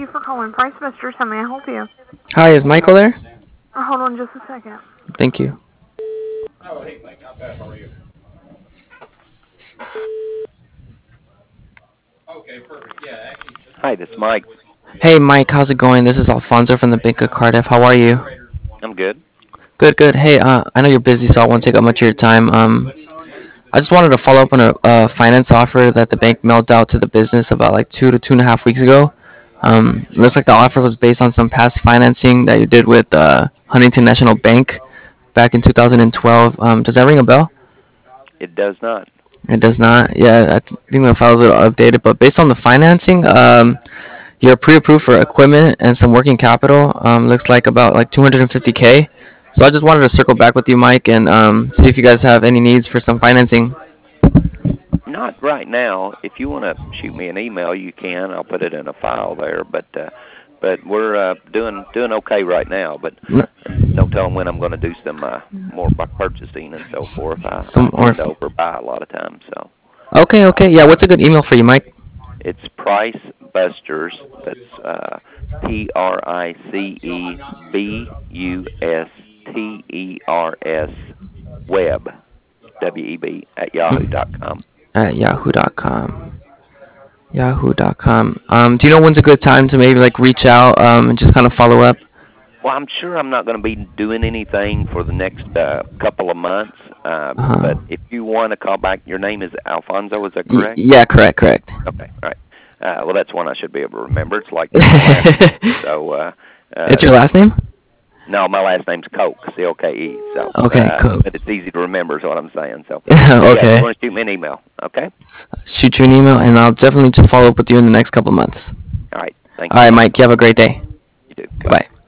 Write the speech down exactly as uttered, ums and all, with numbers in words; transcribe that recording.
you for calling Price Busters. How may I help you? Hi, is Michael there? Uh, hold on just a second. Thank you. Oh, hey, Mike, not bad. How are you? Okay, perfect. Yeah, actually. Hi, this is Mike. Hey, Mike, how's it going? This is Alfonso from the Bank of Cardiff. How are you? I'm good. Good, good. Hey, uh, I know you're busy, so I won't take up much of your time. Um, I just wanted to follow up on a, a finance offer that the bank mailed out to the business about like two to two and a half weeks ago. Um, it looks like the offer was based on some past financing that you did with uh, Huntington National Bank back in two thousand twelve. Um, does that ring a bell? It does not. It does not. Yeah, I th- think the file's a little updated, but based on the financing, um, you're pre-approved for equipment and some working capital. Um, looks like about like two hundred fifty k. So I just wanted to circle back with you, Mike, and um, see if you guys have any needs for some financing. Not right now. If you want to shoot me an email, you can. I'll put it in a file there. But uh, but we're uh, doing doing okay right now. But N- don't tell them when I'm going to do some uh, more bu- purchasing and so forth. I, Some I more. tend to overbuy a lot of times. So Okay, okay. Yeah, what's a good email for you, Mike? it's Price Busters. That's uh, P R I C E B U S T E R S Web W E B at yahoo dot com. At yahoo dot com. yahoo dot com. Um, do you know when's a good time to maybe like reach out um, and just kind of follow up? Well, I'm sure I'm not going to be doing anything for the next uh, couple of months. Uh, Uh-huh. but if you want to call back, your name is Alfonso, is that Y- correct? yeah, correct, correct. Okay, all right. Uh, well, that's one I should be able to remember. It's like my last name. So, uh, uh, It's your last name? no, my last name's Koch, C O K E. So, Okay, uh, cool. but it's easy to remember is what I'm saying. So, yeah, if Okay. you want to shoot me an email, okay? Shoot you an email, and I'll definitely just follow up with you in the next couple months. All right. Thank All you, right, Mike. Mike. You have a great day. You too. Bye. Goodbye.